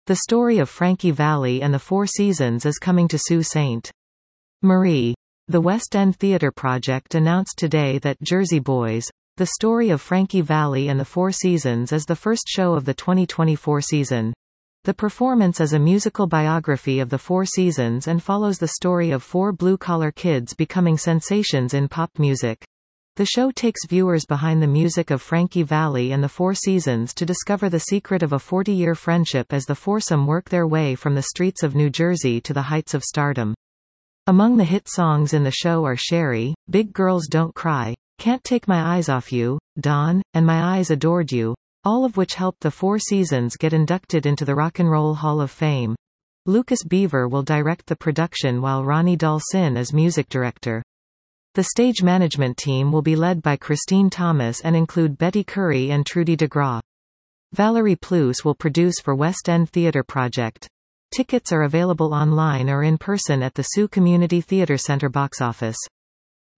The Story of Frankie Valli and the Four Seasons is coming to Sault Ste. Marie. The West End Theatre Project announced today that Jersey Boys, The Story of Frankie Valli and the Four Seasons is the first show of the 2024 season. The performance is a musical biography of the Four Seasons and follows the story of four blue-collar kids becoming sensations in pop music. The show takes viewers behind the music of Frankie Valli and the Four Seasons to discover the secret of a 40-year friendship as the foursome work their way from the streets of New Jersey to the heights of stardom. Among the hit songs in the show are Sherry, Big Girls Don't Cry, Can't Take My Eyes Off You, Dawn, and My Eyes Adored You, all of which helped the Four Seasons get inducted into the Rock and Roll Hall of Fame. Lucas Beaver will direct the production while Ronnie Dalcin is music director. The stage management team will be led by Christine Thomas and include Betty Currie and Trudy DeGraw. Valerie Plouffe will produce for West End Theatre Project. Tickets are available online or in person at the Sault Community Theatre Centre box office.